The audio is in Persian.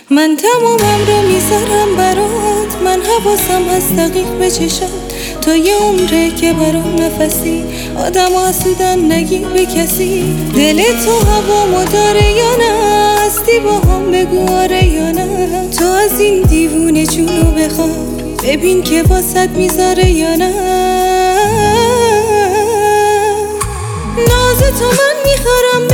من تمامم رو میذارم برات، من حواسم هست دقیق به چشات. تا یه عمره که برام نفسی، آدم آسودن نگی به کسی. دل تو هوامو داره یا نه؟ هستی با هم بگو آره یا نه. تو از این دیوونه جونو بخوا، ببین که واسط میذاره یا نه. ناز تو من میخورم